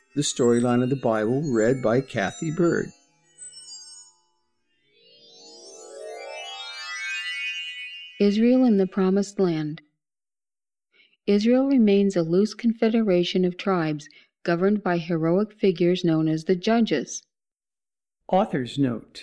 the storyline of the Bible read by Kathy Bird. Israel in the Promised Land. Israel remains a loose confederation of tribes governed by heroic figures known as the Judges. Author's note: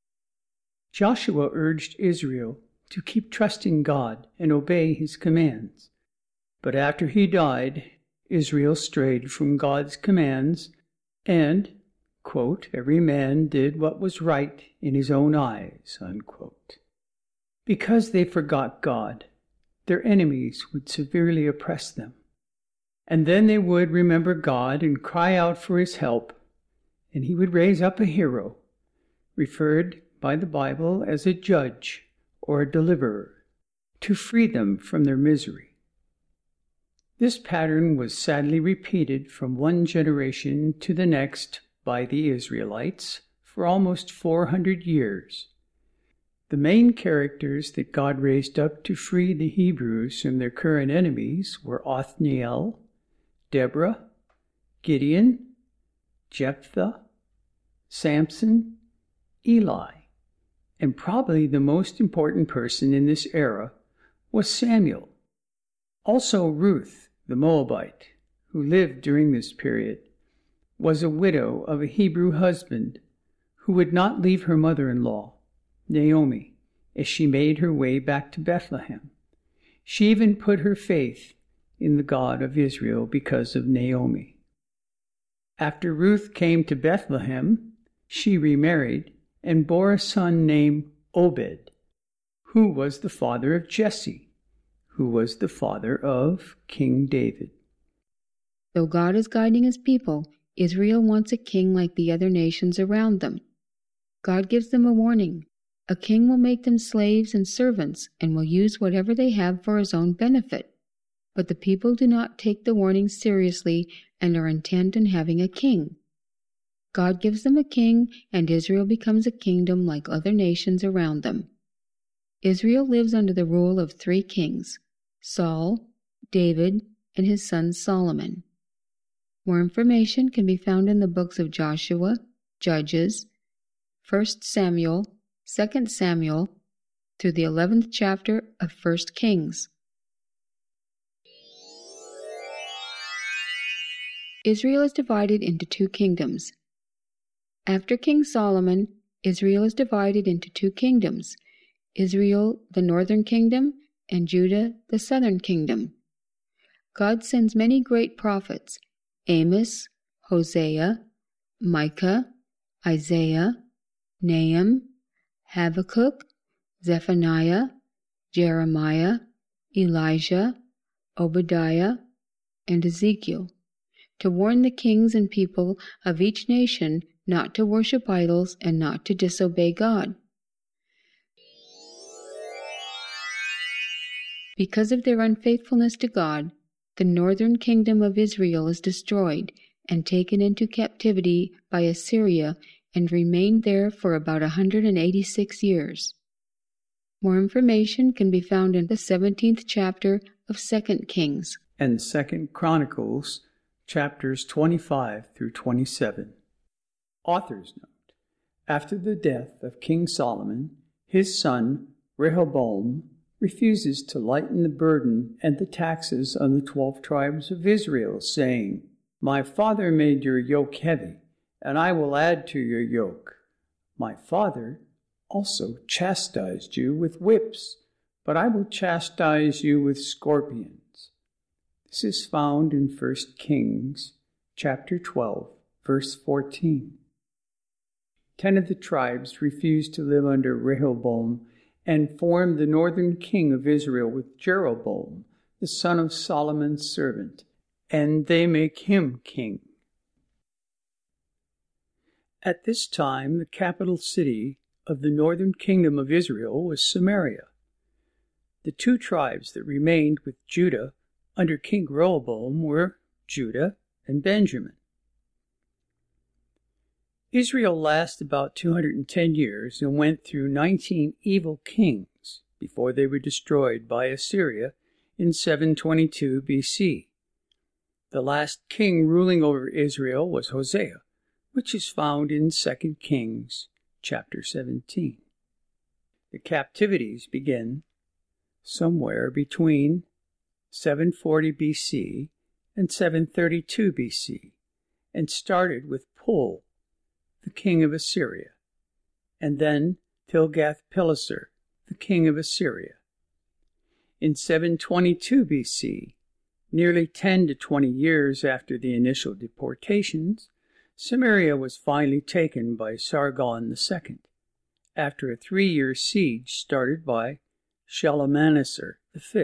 Joshua urged Israel to keep trusting God and obey his commands. But after he died, Israel strayed from God's commands and, quote, every man did what was right in his own eyes, unquote. Because they forgot God, their enemies would severely oppress them. And then they would remember God and cry out for his help, and he would raise up a hero, referred by the Bible as a judge or a deliverer, to free them from their misery. This pattern was sadly repeated from one generation to the next by the Israelites for almost 400 years. The main characters that God raised up to free the Hebrews from their current enemies were Othniel, Deborah, Gideon, Jephthah, Samson, Eli, and probably the most important person in this era was Samuel. Also Ruth, the Moabite, who lived during this period, was a widow of a Hebrew husband who would not leave her mother-in-law, Naomi, as she made her way back to Bethlehem. She even put her faith in the God of Israel because of Naomi. After Ruth came to Bethlehem, she remarried and bore a son named Obed, who was the father of Jesse, who was the father of King David. Though God is guiding his people, Israel wants a king like the other nations around them. God gives them a warning. A king will make them slaves and servants and will use whatever they have for his own benefit. But the people do not take the warning seriously and are intent on having a king. God gives them a king, and Israel becomes a kingdom like other nations around them. Israel lives under the rule of 3 kings, Saul, David, and his son Solomon. More information can be found in the books of Joshua, Judges, 1 Samuel, 2 Samuel, through the 11th chapter of 1 Kings. Israel is divided into 2 kingdoms. After King Solomon, Israel is divided into 2 kingdoms, Israel, the northern kingdom, and Judah, the southern kingdom. God sends many great prophets, Amos, Hosea, Micah, Isaiah, Nahum, Habakkuk, Zephaniah, Jeremiah, Elijah, Obadiah, and Ezekiel, to warn the kings and people of each nation not to worship idols and not to disobey God. Because of their unfaithfulness to God, the northern kingdom of Israel is destroyed and taken into captivity by Assyria and remained there for about 186 years. More information can be found in the 17th chapter of 2 Kings and 2 Chronicles, chapters 25 through 27. Author's note: after the death of King Solomon, his son Rehoboam refuses to lighten the burden and the taxes on the 12 tribes of Israel, saying, "My father made your yoke heavy, and I will add to your yoke. My father also chastised you with whips, but I will chastise you with scorpions." This is found in 1 Kings, chapter 12, verse 14. 10 of the tribes refused to live under Rehoboam and formed the northern king of Israel with Jeroboam, the son of Solomon's servant, and they make him king. At this time, the capital city of the northern kingdom of Israel was Samaria. The 2 tribes that remained with Judah under King Rehoboam were Judah and Benjamin. Israel lasted about 210 years and went through 19 evil kings before they were destroyed by Assyria in 722 BC. The last king ruling over Israel was Hosea, which is found in 2 Kings chapter 17. The captivities begin somewhere between 740 BC and 732 BC and started with Pul, the king of Assyria, and then Tilgath-Pileser, the king of Assyria. In 722 BC, nearly 10 to 20 years after the initial deportations, Samaria was finally taken by Sargon II, after a 3-year siege started by Shalmaneser V.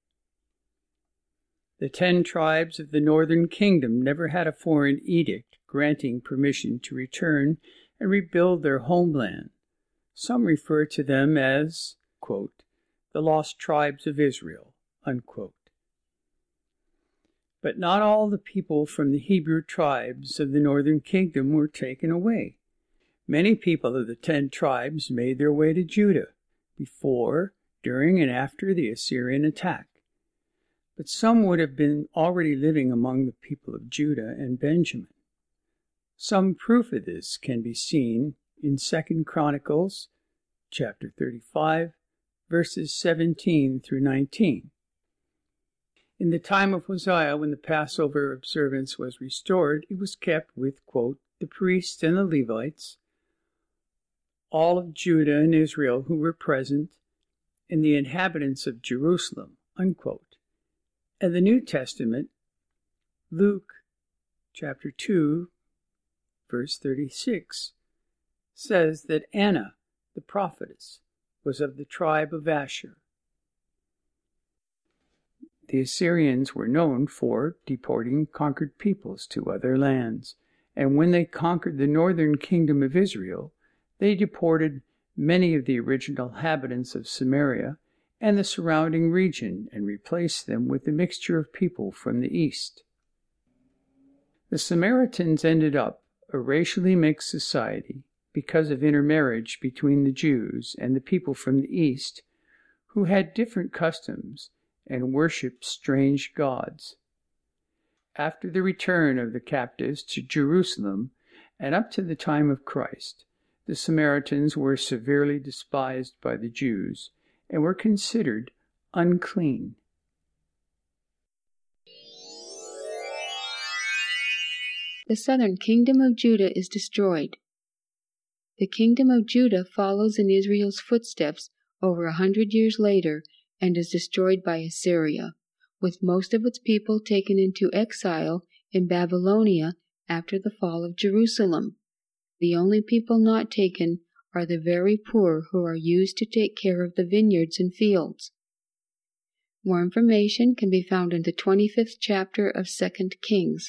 The 10 tribes of the northern kingdom never had a foreign edict granting permission to return and rebuild their homeland. Some refer to them as, quote, the lost tribes of Israel, unquote. But not all the people from the Hebrew tribes of the northern kingdom were taken away. Many people of the 10 tribes made their way to Judah before, during, and after the Assyrian attack. But some would have been already living among the people of Judah and Benjamin. Some proof of this can be seen in 2 Chronicles chapter 35, verses 17 through 19. In the time of Hosea, when the Passover observance was restored, it was kept with, quote, the priests and the Levites, all of Judah and Israel who were present, and the inhabitants of Jerusalem, unquote. And the New Testament, Luke chapter 2, verse 36, says that Anna, the prophetess, was of the tribe of Asher. The Assyrians were known for deporting conquered peoples to other lands, and when they conquered the northern kingdom of Israel, they deported many of the original inhabitants of Samaria and the surrounding region and replaced them with a mixture of people from the east. The Samaritans ended up a racially mixed society because of intermarriage between the Jews and the people from the east, who had different customs and worshipped strange gods. After the return of the captives to Jerusalem and up to the time of Christ, the Samaritans were severely despised by the Jews and were considered unclean. The southern kingdom of Judah is destroyed. The kingdom of Judah follows in Israel's footsteps over 100 years later and is destroyed by Assyria, with most of its people taken into exile in Babylonia after the fall of Jerusalem. The only people not taken are the very poor who are used to take care of the vineyards and fields. More information can be found in the 25th chapter of 2 Kings.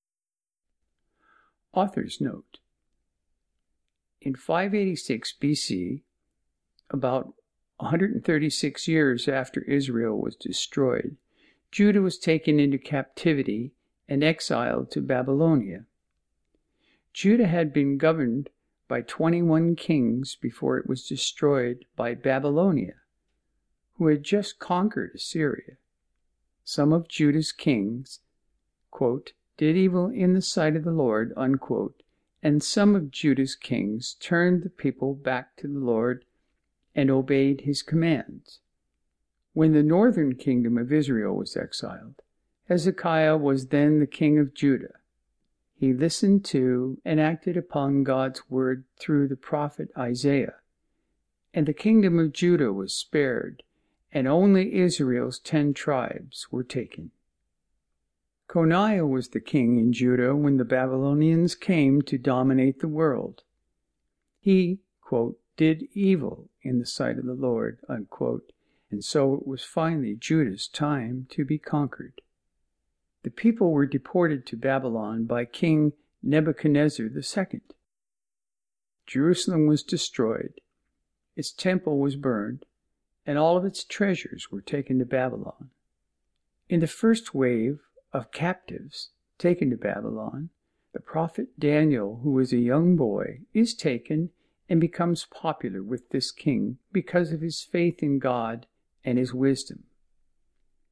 Author's note. In 586 BC, about 136 years after Israel was destroyed, Judah was taken into captivity and exiled to Babylonia. Judah had been governed by 21 kings before it was destroyed by Babylonia, who had just conquered Assyria. Some of Judah's kings, quote, did evil in the sight of the Lord, unquote, and some of Judah's kings turned the people back to the Lord and obeyed his commands. When the northern kingdom of Israel was exiled, Hezekiah was then the king of Judah. He listened to and acted upon God's word through the prophet Isaiah, and the kingdom of Judah was spared, and only Israel's 10 tribes were taken. Coniah was the king in Judah when the Babylonians came to dominate the world. He, quote, did evil in the sight of the Lord, unquote, and so it was finally Judah's time to be conquered. The people were deported to Babylon by King Nebuchadnezzar II. Jerusalem was destroyed, its temple was burned, and all of its treasures were taken to Babylon. In the first wave of captives taken to Babylon, the prophet Daniel, who was a young boy, is taken and becomes popular with this king because of his faith in God and his wisdom.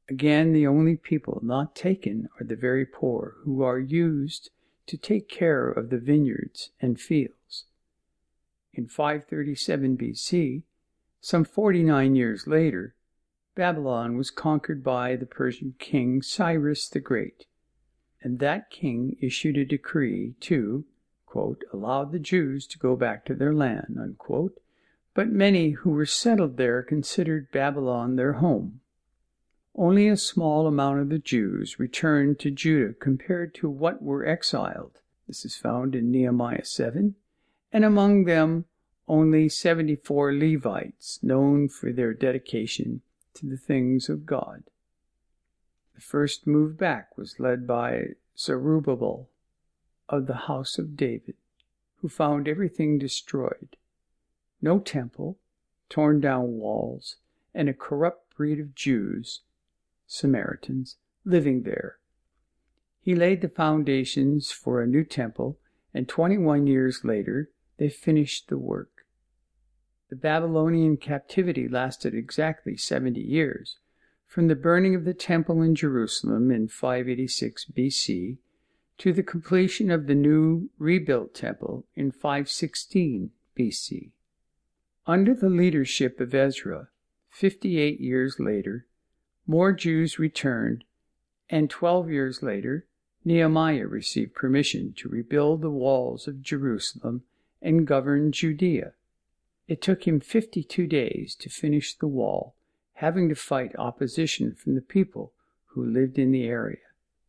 Again, the only people not taken are the very poor, who are used to take care of the vineyards and fields. In 537 BC, some 49 years later, Babylon was conquered by the Persian king Cyrus the Great, and that king issued a decree to, quote, allow the Jews to go back to their land, unquote, but many who were settled there considered Babylon their home. Only a small amount of the Jews returned to Judah compared to what were exiled. This is found in Nehemiah 7, and among them only 74 Levites, known for their dedication to the things of God. The first move back was led by Zerubbabel of the house of David, who found everything destroyed, no temple, torn down walls, and a corrupt breed of Jews, Samaritans, living there. He laid the foundations for a new temple, and 21 years later they finished the work. The Babylonian captivity lasted exactly 70 years, from the burning of the temple in Jerusalem in 586 BC to the completion of the new rebuilt temple in 516 BC. Under the leadership of Ezra, 58 years later, more Jews returned, and 12 years later, Nehemiah received permission to rebuild the walls of Jerusalem and govern Judea. It took him 52 days to finish the wall, having to fight opposition from the people who lived in the area.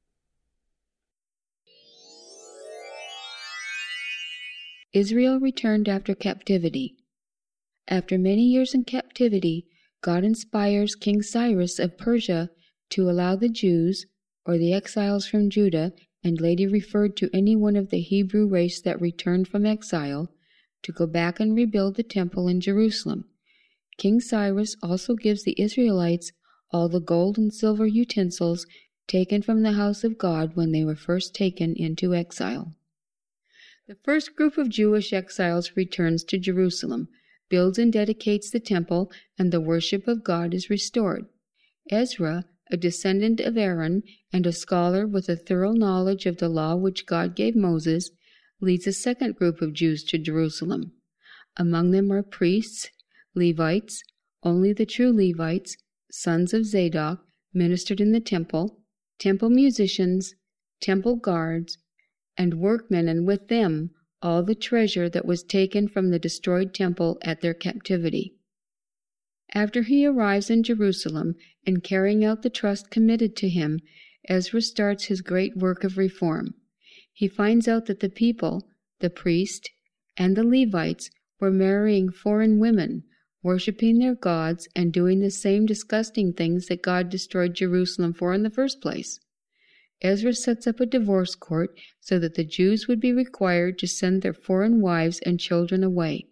Israel returned after captivity. After many years in captivity, God inspires King Cyrus of Persia to allow the Jews, or the exiles from Judah, and later referred to any one of the Hebrew race that returned from exile, to go back and rebuild the temple in Jerusalem. King Cyrus also gives the Israelites all the gold and silver utensils taken from the house of God when they were first taken into exile. The first group of Jewish exiles returns to Jerusalem, builds and dedicates the temple, and the worship of God is restored. Ezra, a descendant of Aaron and a scholar with a thorough knowledge of the law which God gave Moses, leads a second group of Jews to Jerusalem. Among them are priests, Levites, only the true Levites, sons of Zadok, ministered in the temple, temple musicians, temple guards, and workmen, and with them all the treasure that was taken from the destroyed temple at their captivity. After he arrives in Jerusalem and carrying out the trust committed to him, Ezra starts his great work of reform. He finds out that the people, the priest, and the Levites were marrying foreign women, worshiping their gods, and doing the same disgusting things that God destroyed Jerusalem for in the first place. Ezra sets up a divorce court so that the Jews would be required to send their foreign wives and children away.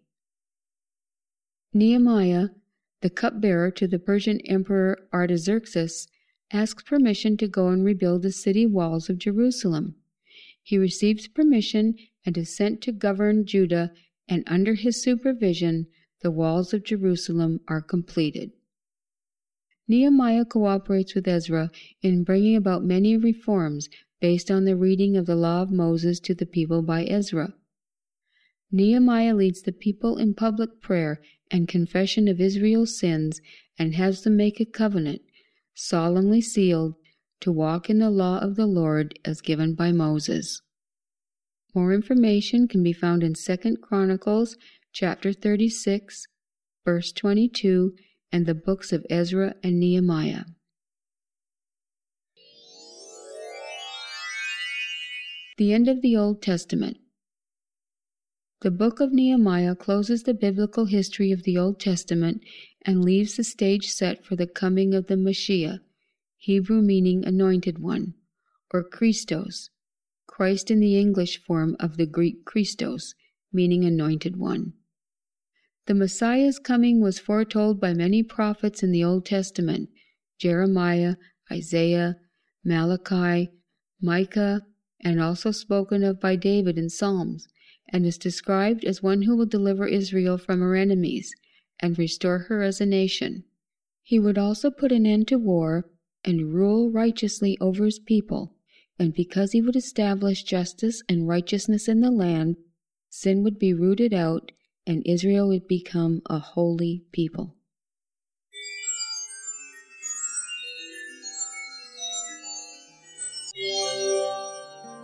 Nehemiah, the cupbearer to the Persian Emperor Artaxerxes, asks permission to go and rebuild the city walls of Jerusalem. He receives permission and is sent to govern Judah, and under his supervision, the walls of Jerusalem are completed. Nehemiah cooperates with Ezra in bringing about many reforms based on the reading of the law of Moses to the people by Ezra. Nehemiah leads the people in public prayer and confession of Israel's sins and has them make a covenant, solemnly sealed, to walk in the law of the Lord as given by Moses. More information can be found in 2 Chronicles chapter 36, verse 22, and the books of Ezra and Nehemiah. The end of the Old Testament. The book of Nehemiah closes the biblical history of the Old Testament and leaves the stage set for the coming of the Mashiach, Hebrew meaning anointed one, or Christos, Christ in the English form of the Greek Christos, meaning anointed one. The Messiah's coming was foretold by many prophets in the Old Testament, Jeremiah, Isaiah, Malachi, Micah, and also spoken of by David in Psalms, and is described as one who will deliver Israel from her enemies and restore her as a nation. He would also put an end to war and rule righteously over his people, and because he would establish justice and righteousness in the land, sin would be rooted out, and Israel would become a holy people.